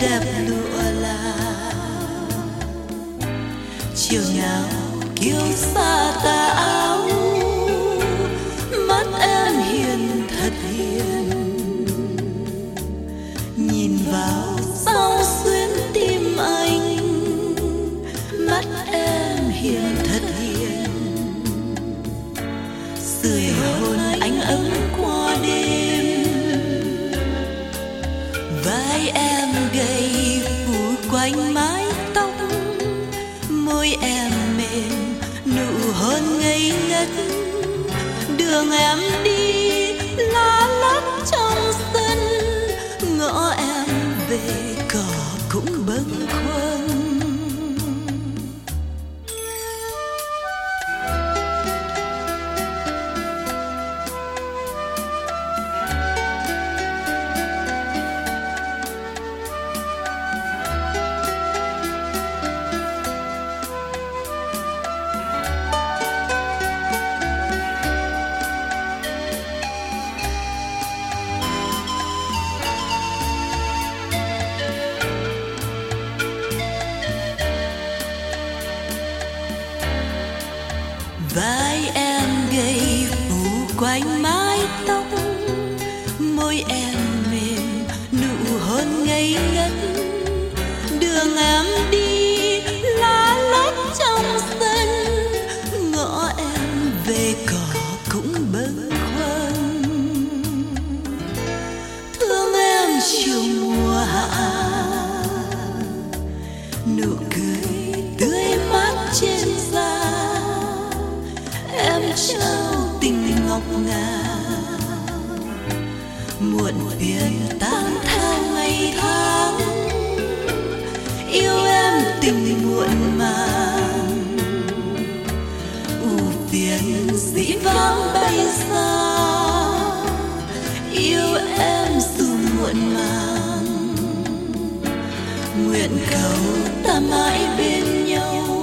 đẹp lụa là chiều nào kiêu sa tà áo, mắt em hiền thật hiền, nhìn vào sao xuyên tim anh, mắt em hiền thật hiền, sưởi hôn anh ấm qua đêm. Vai em gầy phủ quanh mái tóc, môi em mềm nụ hôn ngây ngất, đường em đi lá lắt trong sân, ngõ em về cỏ cũng bâng khuâng. Vai em gầy phủ quanh mái tóc, môi em mềm nụ hôn ngây ngất, đường em đi lá lắt trong sân, ngõ em về cỏ cũng bâng khuâng. Thương em chiều mùa hạ, nụ cười tươi mát trên da, em trao tình ngọc ngà, muộn phiền tan theo ngày tháng, yêu em tình muộn màng, ưu phiền dĩ vãng bay xa, yêu em dù muộn màng, nguyện cầu ta mãi bên nhau.